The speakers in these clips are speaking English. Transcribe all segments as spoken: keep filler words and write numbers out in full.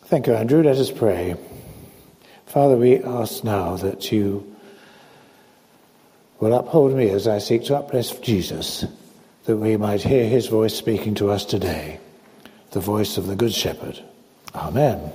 Thank you, Andrew. Let us pray. Father, we ask now that you will uphold me as I seek to uplift Jesus, that we might hear his voice speaking to us today, the voice of the Good Shepherd. Amen.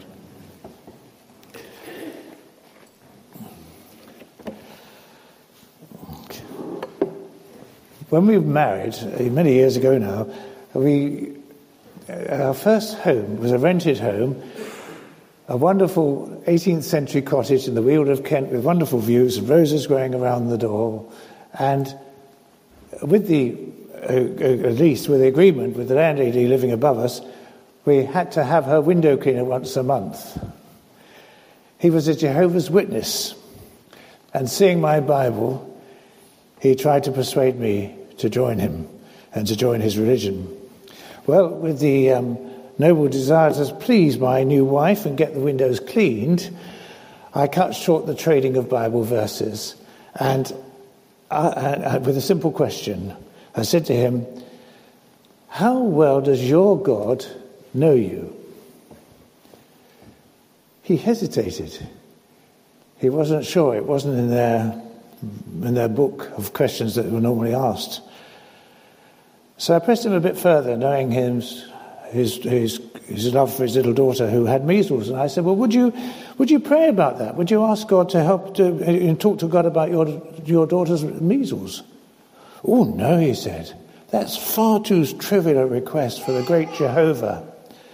When we were married, many years ago now, we our first home was a rented home, a wonderful eighteenth century cottage in the Weald of Kent with wonderful views and roses growing around the door. And with the, uh, at least with the agreement with the landlady living above us, we had to have her window cleaner once a month. He was a Jehovah's Witness, and seeing my Bible, he tried to persuade me to join him and to join his religion. Well, with the um, noble desire to please my new wife and get the windows cleaned, I cut short the trading of Bible verses. And I, I, with a simple question, I said to him, "How well does your God know you?" He hesitated. He wasn't sure. It wasn't in their, in their book of questions that were normally asked. So I pressed him a bit further, knowing his, his his his love for his little daughter who had measles, and I said, "Well, would you would you pray about that? Would you ask God to help to and talk to God about your your daughter's measles?" "Oh no," he said. "That's far too trivial a request for the great Jehovah."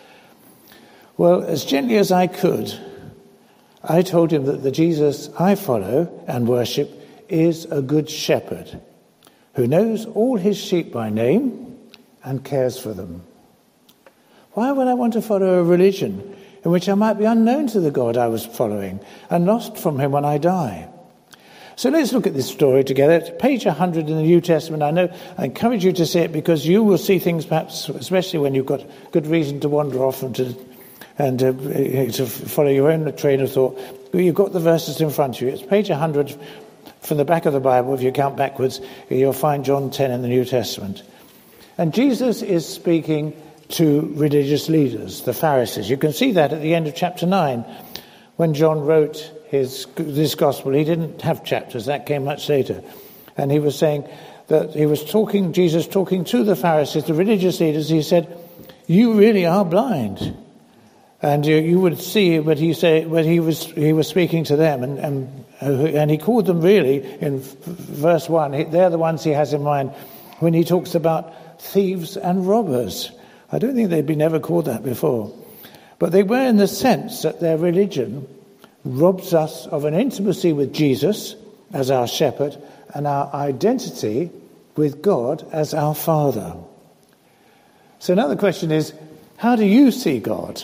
Well, as gently as I could, I told him that the Jesus I follow and worship is a good shepherd, who knows all his sheep by name and cares for them. Why would I want to follow a religion in which I might be unknown to the God I was following and lost from him when I die? So let's look at this story together. It's page one hundred in the New Testament. I know I encourage you to see it because you will see things perhaps, especially when you've got good reason to wander off and to and uh, to follow your own train of thought. You've got the verses in front of you. It's page one hundred. From the back of the Bible, if you count backwards, you'll find John ten in the New Testament. And Jesus is speaking to religious leaders, the Pharisees. You can see that at the end of chapter nine. When John wrote his this gospel, he didn't have chapters. That came much later. And he was saying that he was talking, Jesus talking to the Pharisees, the religious leaders. He said, "You really are blind." And you, you would see, but he said, but he was he was speaking to them, and and, and he called them really in verse one. They're the ones he has in mind when he talks about thieves and robbers. I don't think they'd been ever called that before, but they were in the sense that their religion robs us of an intimacy with Jesus as our shepherd and our identity with God as our Father. So now the question is, how do you see God?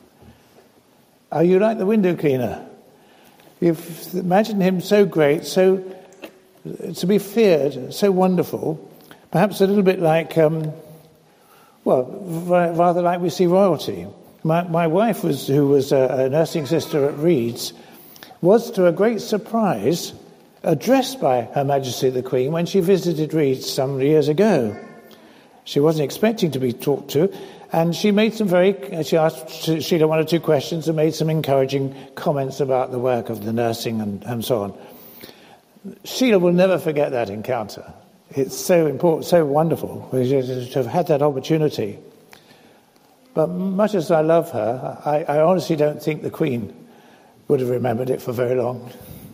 Are you like the window cleaner? You've imagined him so great, so to be feared, so wonderful, perhaps a little bit like, um, well, rather like we see royalty. My, my wife, was, who was a, a nursing sister at Reeds, was to a great surprise addressed by Her Majesty the Queen when she visited Reeds some years ago. She wasn't expecting to be talked to, and she made some very, she asked Sheila one or two questions and made some encouraging comments about the work of the nursing and, and so on. Sheila will never forget that encounter. It's so important, so wonderful to have had that opportunity. But much as I love her, I, I honestly don't think the Queen would have remembered it for very long.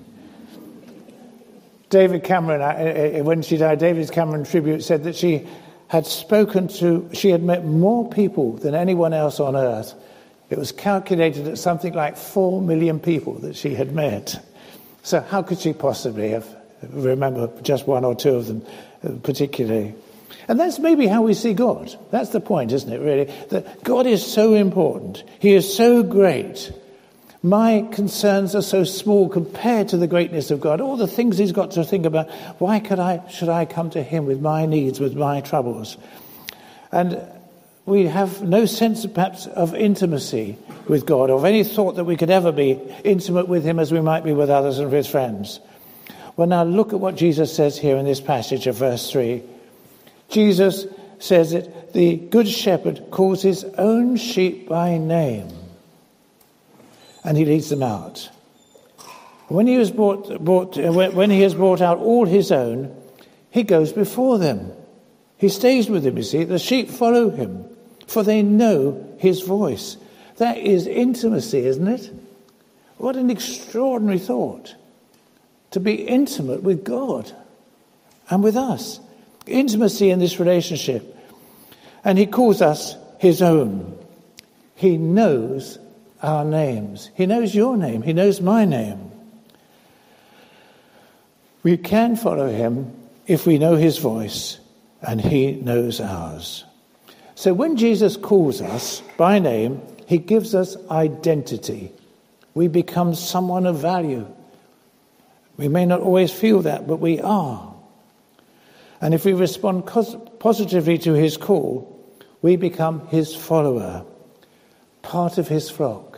David Cameron, when she died, David Cameron Tribute said that she had spoken to, she had met more people than anyone else on earth. It was calculated at something like four million people that she had met. So how could she possibly have remember just one or two of them particularly? And that's maybe how we see God. That's the point, isn't it, really? That God is so important. He is so great. My concerns are so small compared to the greatness of God. All the things he's got to think about. Why could I, should I come to him with my needs, with my troubles? And we have no sense, perhaps, of intimacy with God, or of any thought that we could ever be intimate with him as we might be with others and with friends. Well, now look at what Jesus says here in this passage of verse three. Jesus says that the good shepherd calls his own sheep by name. and he leads them out. When he, was brought, brought, when he has brought out all his own, he goes before them. He stays with them, you see. The sheep follow him, for they know his voice. That is intimacy, isn't it? What an extraordinary thought. To be intimate with God and with us. Intimacy in this relationship. And he calls us his own. He knows our names. He knows your name. He knows my name. We can follow him if we know his voice and he knows ours. So when Jesus calls us by name, he gives us identity. We become someone of value. We may not always feel that, but we are. And if we respond cos- positively to his call, we become his follower, part of his flock.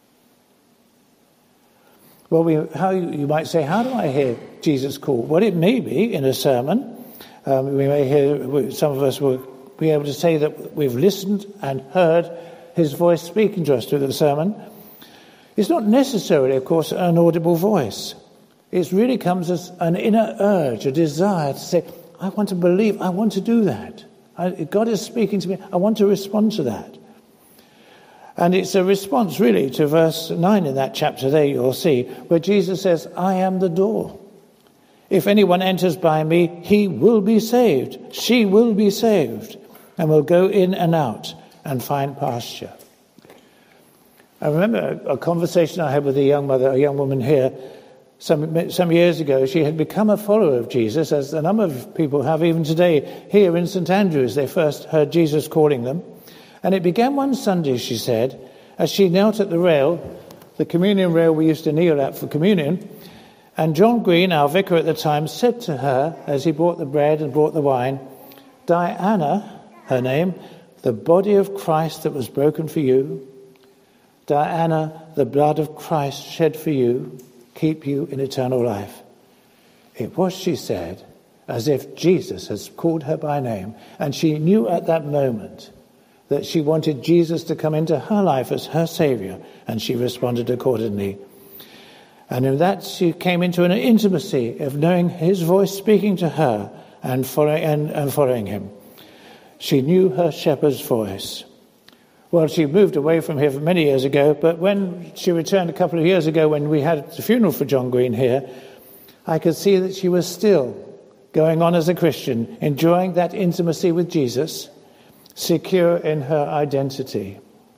Well, we, how you might say, how do I hear Jesus call? Well, it may be in a sermon. Um, we may hear, some of us will be able to say that we've listened and heard his voice speaking to us through the sermon. It's not necessarily, of course, an audible voice. It really comes as an inner urge, a desire to say, I want to believe, I want to do that. I, God is speaking to me, I want to respond to that. And it's a response really to verse nine in that chapter there you'll see, where Jesus says, I am the door. If anyone enters by me, he will be saved. She will be saved and will go in and out and find pasture. I remember a conversation I had with a young mother, a young woman here, some some years ago. She had become a follower of Jesus, as a number of people have even today here in St Andrews. They first heard Jesus calling them. And it began one Sunday, she said, as she knelt at the rail, the communion rail we used to kneel at for communion, and John Green, our vicar at the time, said to her, as he brought the bread and brought the wine, Diana, her name, the body of Christ that was broken for you, Diana, the blood of Christ shed for you, keep you in eternal life. It was, she said, as if Jesus has called her by name, and she knew at that moment that she wanted Jesus to come into her life as her Saviour, and she responded accordingly. And in that she came into an intimacy of knowing his voice speaking to her and following, and, and following him. She knew her shepherd's voice. Well, she moved away from here many years ago, but when she returned a couple of years ago when we had the funeral for John Green here, I could see that she was still going on as a Christian, enjoying that intimacy with Jesus, secure in her identity.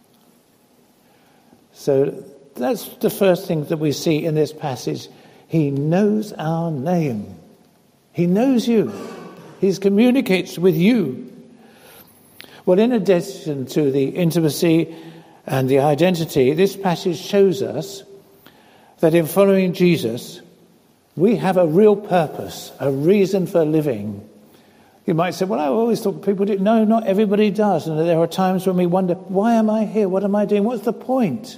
So that's the first thing that we see in this passage. He knows our name. He knows you. He communicates with you. Well, in addition to the intimacy and the identity, this passage shows us that in following Jesus, we have a real purpose, a reason for living. You might say, well, I always thought people did. No, not everybody does. And there are times when we wonder, why am I here? What am I doing? What's the point?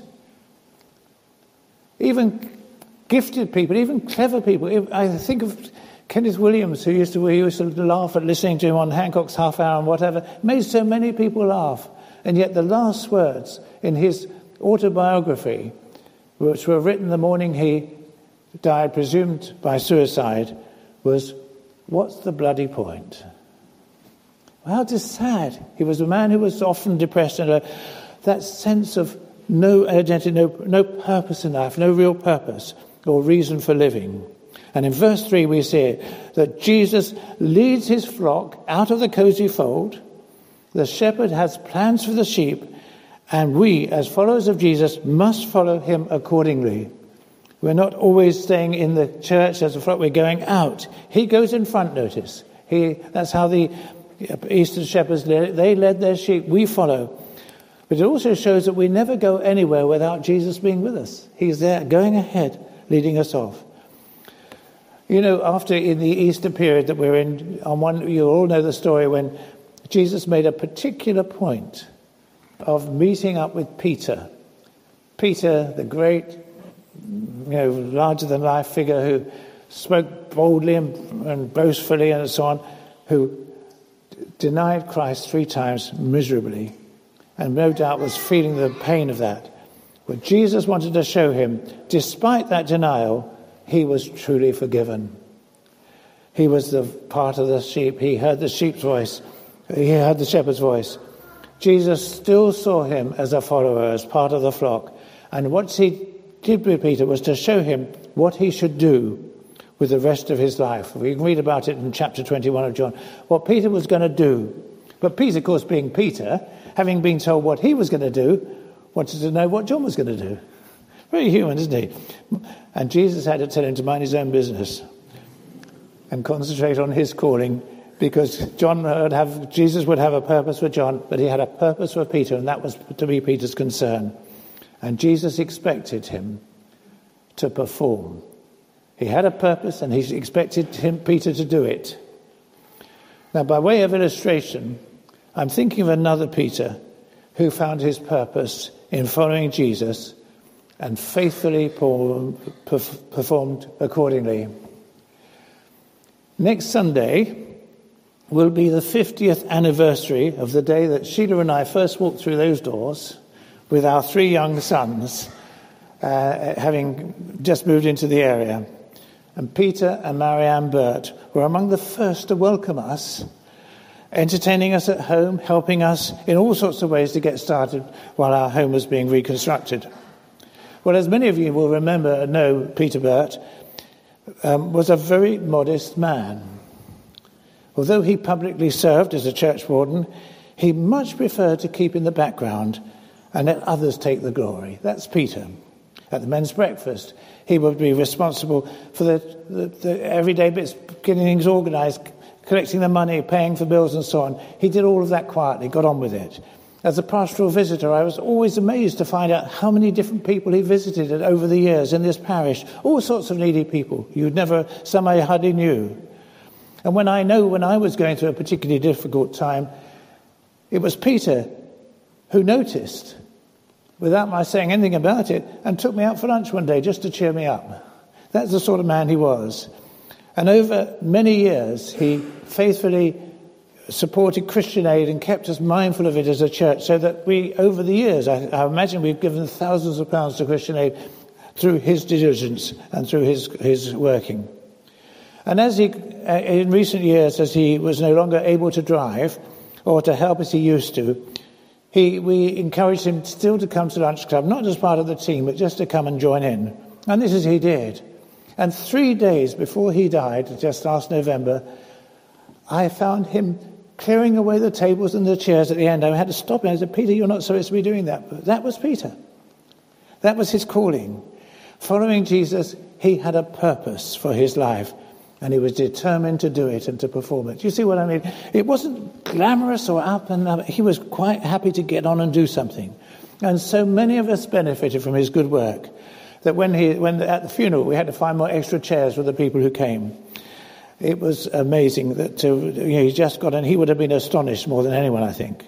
Even gifted people, even clever people. I think of Kenneth Williams, who used to, we used to laugh at listening to him on Hancock's Half Hour and whatever, made so many people laugh. And yet the last words in his autobiography, which were written the morning he died, presumed by suicide, was, what's the bloody point? How just sad. He was a man who was often depressed, and a, that sense of no identity, no, no purpose in life, no real purpose or reason for living. And in verse three we see that Jesus leads his flock out of the cozy fold. The shepherd has plans for the sheep, and we, as followers of Jesus, must follow him accordingly. We're not always staying in the church as a flock, we're going out. He goes in front, notice. He, that's how the Eastern shepherds led. They led their sheep, we follow. But it also shows that we never go anywhere without Jesus being with us. He's there, going ahead, leading us off. You know, after in the Easter period that we're in, on one, you all know the story when Jesus made a particular point of meeting up with Peter. Peter, the great, you know, larger-than-life figure who spoke boldly and, and boastfully and so on, who denied Christ three times miserably, and no doubt was feeling the pain of that. But Jesus wanted to show him, despite that denial, he was truly forgiven. He was the part of the sheep. He heard the sheep's voice. He heard the shepherd's voice. Jesus still saw him as a follower, as part of the flock. And what he did with Peter was to show him what he should do with the rest of his life. We can read about it in chapter twenty-one of John, what Peter was going to do. But Peter, of course, being Peter, having been told what he was going to do, wanted to know what John was going to do. Very human, isn't he? And Jesus had to tell him to mind his own business and concentrate on his calling, because John would have, Jesus would have a purpose for John, but he had a purpose for Peter, and that was to be Peter's concern. And Jesus expected him to perform. He had a purpose, and he expected him, Peter, to do it. Now, by way of illustration, I'm thinking of another Peter who found his purpose in following Jesus and faithfully performed accordingly. Next Sunday will be the fiftieth anniversary of the day that Sheila and I first walked through those doors with our three young sons, uh, having just moved into the area. And Peter and Marianne Burt were among the first to welcome us, entertaining us at home, helping us in all sorts of ways to get started while our home was being reconstructed. Well, as many of you will remember and know, Peter Burt um, was a very modest man. Although he publicly served as a church warden, he much preferred to keep in the background and let others take the glory. That's Peter. At the men's breakfast, he would be responsible for the, the, the everyday bits, getting things organised, collecting the money, paying for bills and so on. He did all of that quietly, got on with it. As a pastoral visitor, I was always amazed to find out how many different people he visited over the years in this parish. All sorts of needy people. You'd never, some I hardly knew. And when I know when I was going through a particularly difficult time, it was Peter who noticed, without my saying anything about it, and took me out for lunch one day just to cheer me up. That's the sort of man he was. And over many years, he faithfully supported Christian Aid and kept us mindful of it as a church, so that we, over the years, I, I imagine we've given thousands of pounds to Christian Aid through his diligence and through his, his working. And as he, in recent years, as he was no longer able to drive or to help as he used to, he, we encouraged him still to come to Lunch Club, not as part of the team, but just to come and join in. And this is he did. And three days before he died, just last November, I found him clearing away the tables and the chairs at the end. I had to stop him. I said, Peter, you're not supposed to be doing that. But that was Peter. That was his calling. Following Jesus, he had a purpose for his life, and he was determined to do it and to perform it. Do you see what I mean? It wasn't glamorous or up and up. He was quite happy to get on and do something. And so many of us benefited from his good work that when he, when at the funeral, we had to find more extra chairs for the people who came. It was amazing that uh, you know, he just got, and he would have been astonished more than anyone, I think.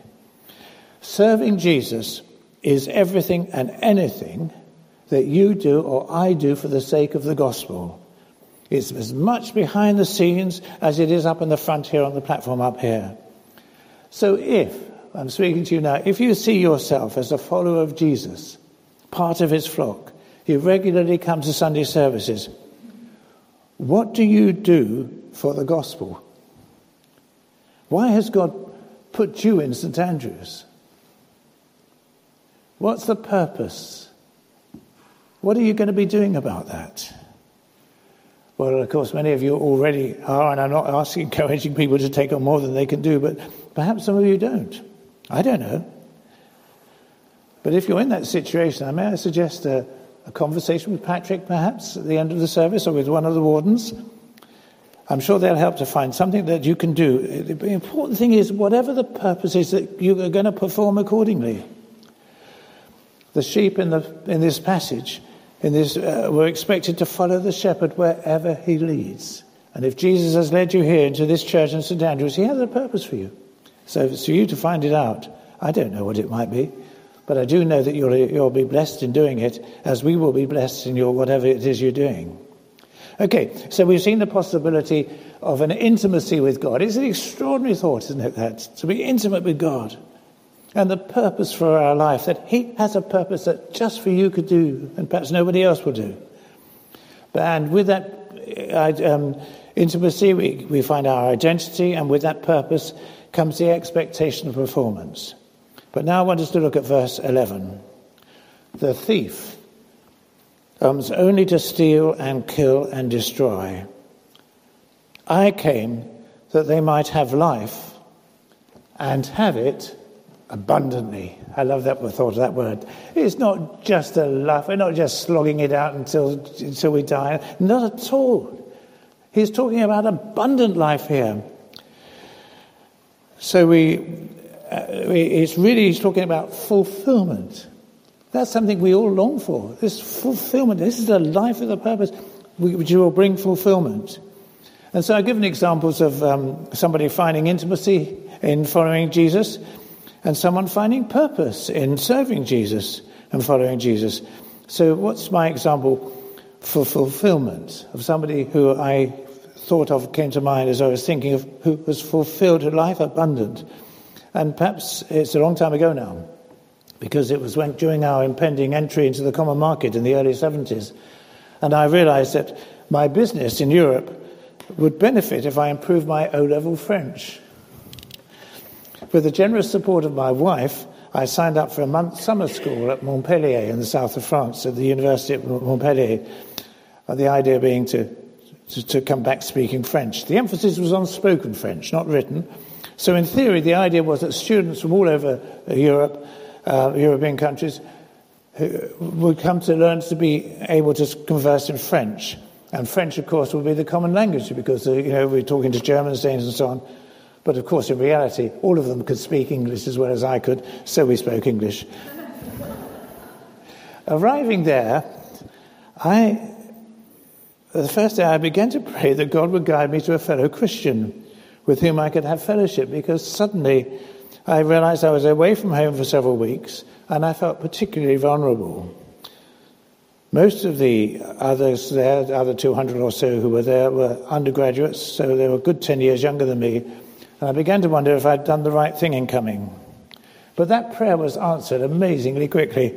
Serving Jesus is everything and anything that you do or I do for the sake of the gospel. It's as much behind the scenes as it is up in the front here on the platform up here. So if, I'm speaking to you now, if you see yourself as a follower of Jesus, part of his flock, you regularly come to Sunday services, what do you do for the gospel? Why has God put you in St Andrews? What's the purpose? What are you going to be doing about that? Well, of course, many of you already are, and I'm not asking, encouraging people to take on more than they can do, but perhaps some of you don't. I don't know. But if you're in that situation, I may I suggest a, a conversation with Patrick, perhaps, at the end of the service, or with one of the wardens. I'm sure they'll help to find something that you can do. The important thing is, whatever the purpose is, that you are going to perform accordingly. The sheep in the in this passage in this uh, were expected to follow the shepherd wherever he leads. And if Jesus has led you here into this church in St Andrews, he has a purpose for you. So it's for you to find it out. I don't know what it might be, but I do know that you'll you'll be blessed in doing it, as we will be blessed in your whatever it is you're doing. Okay, so we've seen the possibility of an intimacy with God. It's an extraordinary thought, isn't it, that? To be intimate with God. and the purpose for our life, that he has a purpose that just for you could do and perhaps nobody else will do. And with that um, intimacy, we, we find our identity, and with that purpose comes the expectation of performance. But now I want us to look at verse eleven. The thief comes only to steal and kill and destroy. I came that they might have life and have it abundantly. I love that thought of that word. It's not just a life. We're not just slogging it out until until we die. Not at all. He's talking about abundant life here. So we, uh, we it's really he's talking about fulfillment. That's something we all long for. This fulfillment. This is the life of the purpose, which will bring fulfillment. And so I've given examples of um, somebody finding intimacy in following Jesus, and someone finding purpose in serving Jesus and following Jesus. So what's my example for fulfillment of somebody who I thought of, came to mind as I was thinking of, who was fulfilled, a life abundant? And perhaps it's a long time ago now, because it was when during our impending entry into the common market in the early seventies. And I realized that my business in Europe would benefit if I improved my O-level French. With the generous support of my wife, I signed up for a month summer school at Montpellier in the south of France, at the University of Montpellier, the idea being to, to, to come back speaking French. The emphasis was on spoken French, not written. So in theory, the idea was that students from all over Europe, uh, European countries, who would come to learn to be able to converse in French. And French, of course, would be the common language because, uh, you know, we're talking to Germans, Danes and so on. But, of course, in reality, all of them could speak English as well as I could, so we spoke English. Arriving there, I, the first day I began to pray that God would guide me to a fellow Christian with whom I could have fellowship, because suddenly I realized I was away from home for several weeks and I felt particularly vulnerable. Most of the others there, the other two hundred or so who were there, were undergraduates, so they were a good ten years younger than me. And I began to wonder if I'd done the right thing in coming. But that prayer was answered amazingly quickly.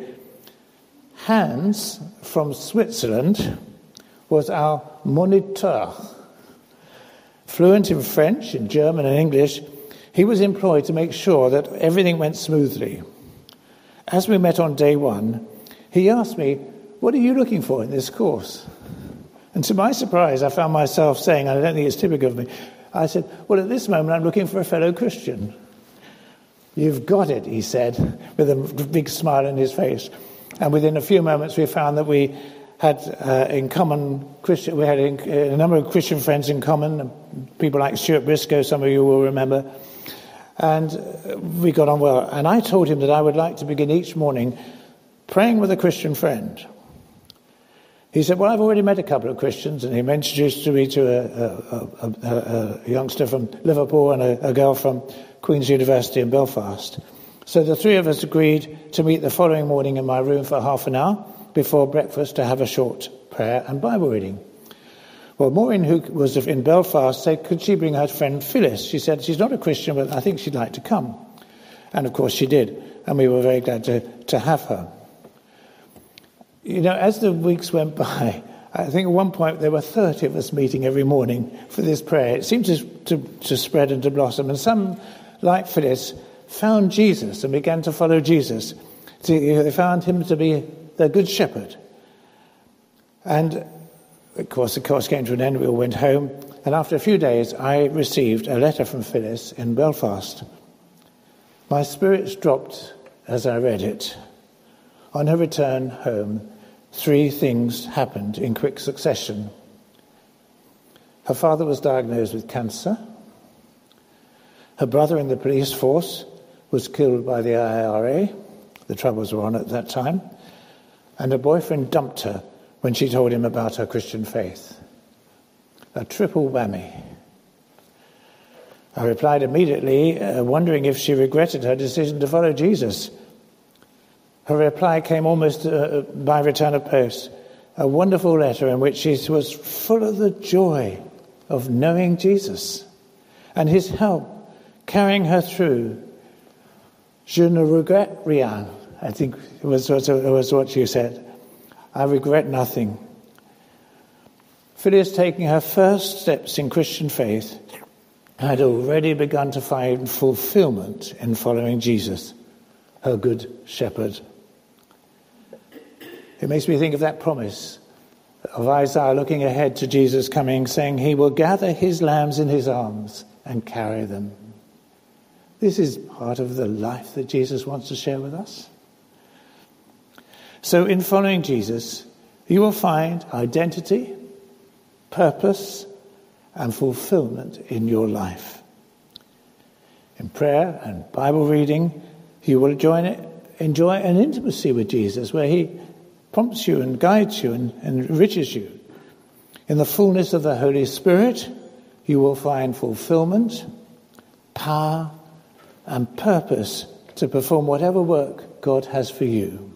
Hans from Switzerland was our moniteur. Fluent in French, in German and English, he was employed to make sure that everything went smoothly. As we met on day one, he asked me, "What are you looking for in this course?" And to my surprise, I found myself saying, and I don't think it's typical of me, I said, "Well, at this moment, I'm looking for a fellow Christian." "You've got it," he said, with a big smile on his face. And within a few moments, we found that we had uh, in common Christian, we had a number of Christian friends in common, people like Stuart Briscoe, some of you will remember. And we got on well. And I told him that I would like to begin each morning praying with a Christian friend. He said, "Well, I've already met a couple of Christians," and he introduced me to a, a, a, a youngster from Liverpool and a, a girl from Queen's University in Belfast. So the three of us agreed to meet the following morning in my room for half an hour before breakfast to have a short prayer and Bible reading. Well, Maureen, who was in Belfast, said, could she bring her friend Phyllis? She said, she's not a Christian, but I think she'd like to come. And of course she did, and we were very glad to, to have her. You know, as the weeks went by, I think at one point there were thirty of us meeting every morning for this prayer. It seemed to, to, to spread and to blossom. And some, like Phyllis, found Jesus and began to follow Jesus. They found him to be their good shepherd. And, of course, the course came to an end. We all went home. And after a few days, I received a letter from Phyllis in Belfast. My spirits dropped as I read it. On her return home, three things happened in quick succession. Her father was diagnosed with cancer. Her brother in the police force was killed by the I R A. The Troubles were on at that time. And her boyfriend dumped her when she told him about her Christian faith. A triple whammy. I replied immediately, uh, wondering if she regretted her decision to follow Jesus. Her reply came almost uh, by return of post, a wonderful letter in which she was full of the joy of knowing Jesus and his help carrying her through. Je ne regrette rien. I think it was, it was what you said. I regret nothing. Phyllis, taking her first steps in Christian faith, had already begun to find fulfillment in following Jesus, her good shepherd. It makes me think of that promise of Isaiah looking ahead to Jesus coming, saying he will gather his lambs in his arms and carry them. This is part of the life that Jesus wants to share with us. So in following Jesus, you will find identity, purpose, and fulfillment in your life. In prayer and Bible reading, you will join it, enjoy an intimacy with Jesus where he prompts you and guides you and, and enriches you. In the fullness of the Holy Spirit, you will find fulfillment, power, and purpose to perform whatever work God has for you.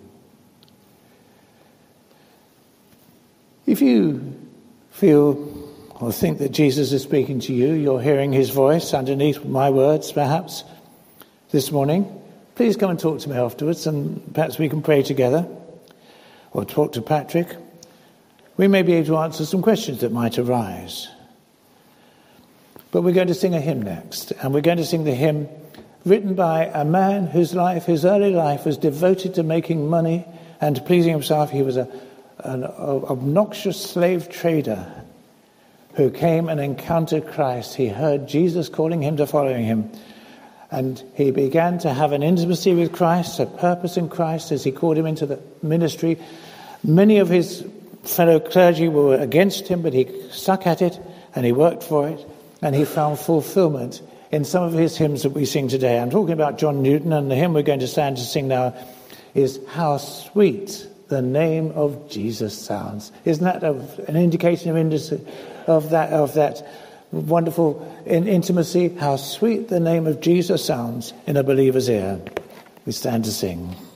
If you feel or think that Jesus is speaking to you, you're hearing his voice underneath my words perhaps this morning, please come and talk to me afterwards and perhaps we can pray together or talk to Patrick. We may be able to answer some questions that might arise. But we're going to sing a hymn next, and we're going to sing the hymn written by a man whose life, his early life, was devoted to making money and to pleasing himself. He was a, an obnoxious slave trader who came and encountered Christ. He heard Jesus calling him to following him. And he began to have an intimacy with Christ, a purpose in Christ as he called him into the ministry. Many of his fellow clergy were against him, but he stuck at it and he worked for it. And he found fulfillment in some of his hymns that we sing today. I'm talking about John Newton, and the hymn we're going to stand to sing now is How Sweet the Name of Jesus Sounds. Isn't that a, an indication of, indus- of that of that wonderful in intimacy? How sweet the name of Jesus sounds in a believer's ear. We stand to sing.